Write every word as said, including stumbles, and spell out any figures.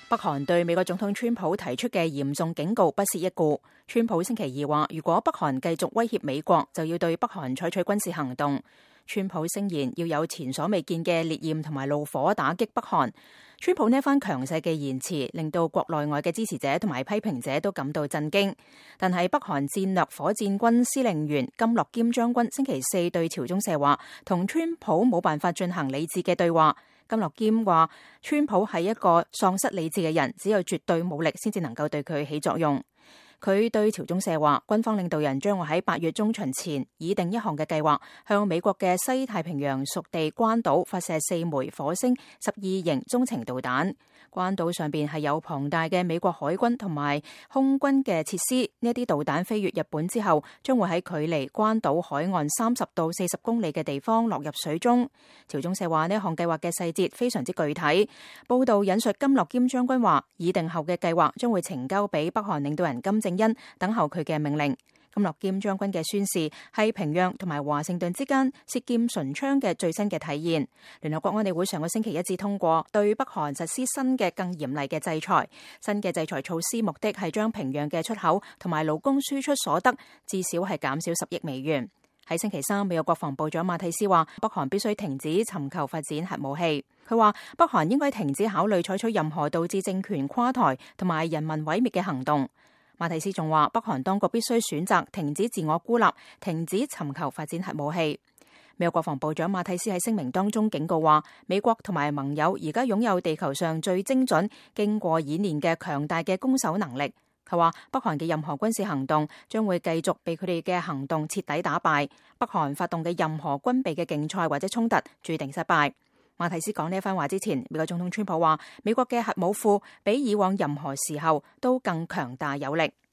北韓對美國總統川普提出嘅嚴重警告不屑一顧。川普星期二話，如果北韓繼續威脅美國，就要對北韓採取軍事行動。川普聲言要有前所未見嘅烈焰同埋怒火打擊北韓。川普呢番強勢嘅言辭，令到國內外嘅支持者同埋批評者都感到震驚。但係北韓戰略火箭軍司令員金樂堅將軍星期四對朝中社話，同川普冇辦法進行理智嘅對話。金樂堅話，川普係一個喪失理智嘅人，只有絕對武力先至能夠對佢起作用。佢對朝中社話，軍方領導人將會喺八月中旬前擬定一項嘅計劃，向美國嘅西太平洋屬地關島發射四枚火星十二型中程導彈。關島上邊係有龐大嘅美國海軍同埋空軍嘅設施，呢一啲導彈飛越日本之後，將會喺距離關島海岸三十到四十公里嘅地方落入水中。朝中社話，呢項計劃嘅細節非常之具體。報道引述金樂堅將軍話，擬定後嘅計劃將會呈交俾北韓領導人金正恩，等候佢嘅命令。金樂堅將軍嘅宣示係平壤同埋華盛頓之間舌劍唇槍嘅最新嘅體現。聯合國安理會上個星期一致通過對北韓實施新嘅更嚴厲嘅制裁。新嘅制裁措施目的係將平壤嘅出口同埋勞工輸出所得至少係減少十億美元。喺星期三，美國國防部長馬蒂斯話，北韓必須停止尋求發展核武器。佢話北韓應該停止考慮採取任何導致政權垮台同埋人民毀滅嘅行動。馬蒂斯仲話，北韓當局必須選擇停止自我孤立，停止尋求發展核武器。美國國防部長馬蒂斯喺聲明當中警告話，美國同埋盟友而家擁有地球上最精準、經過演練嘅強大嘅攻守能力。佢話北韓嘅任何軍事行動將會繼續被佢哋嘅行動徹底打敗。北韓發動嘅任何軍備嘅競賽或者衝突注定失敗。馬蒂斯講呢一番話之前，美國總統川普話，美國嘅核武庫比以往任何時候都更強大有力。